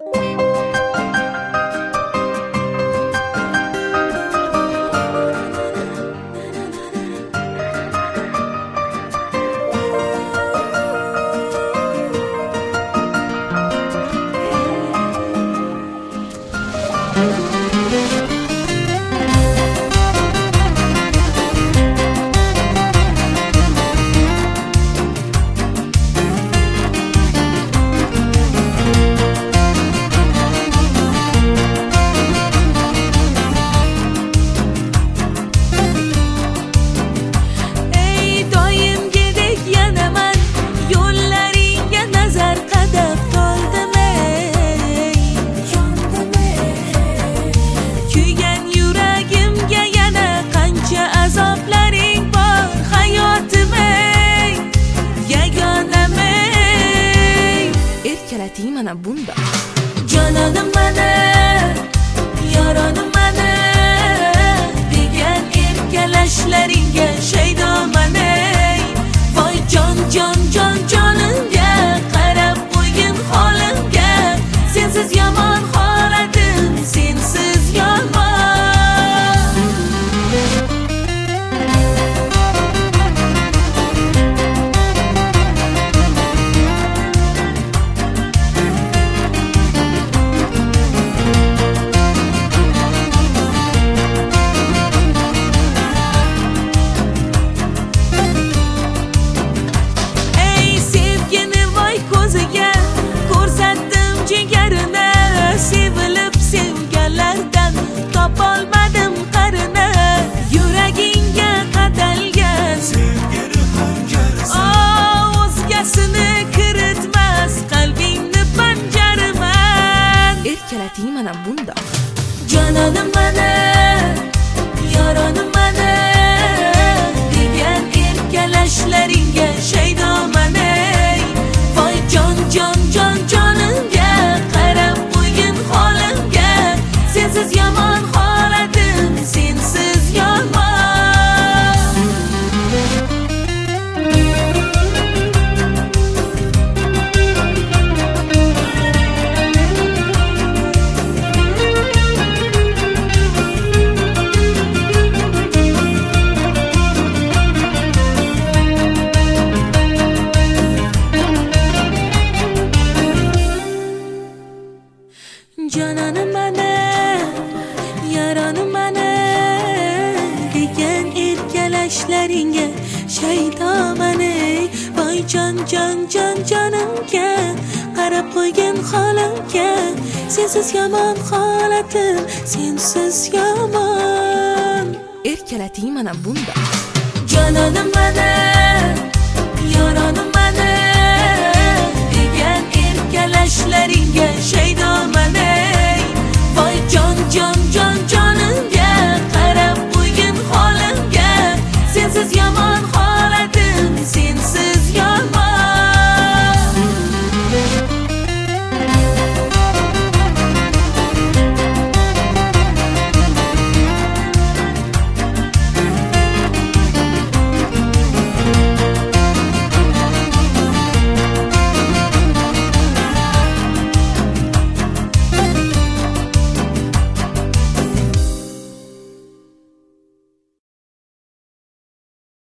Mana bunda jononim mana, yoronim mana degan erkalashlaringga shaydoman ey. Voy jon jon jon jonimga qarab qo'ygin holimga, sensiz yomon holatim, sensiz yomon. Sevilib sevganlardan topolmadim qarini, yuragingga qadalgan sevgini hanjarisi. O'zgasini kiritmas qalbingni panjaraman. Erkalating mana bunda jononim mana, yoronim mana degan erkalashlaringga shaydoman ey. Voy jon jon jon jonimga qarab qo'ygin holimga, sensiz yomon holatim, sensiz yomon. Jononim mana, yoronim mana degan erkalashlaringga shaydoman ey. Voy jon jon jon jonimga qarab qo'ygin holimga, sensiz yomon holatim, sensiz yomon. Erkalating mana bunda jononim mana, yoronim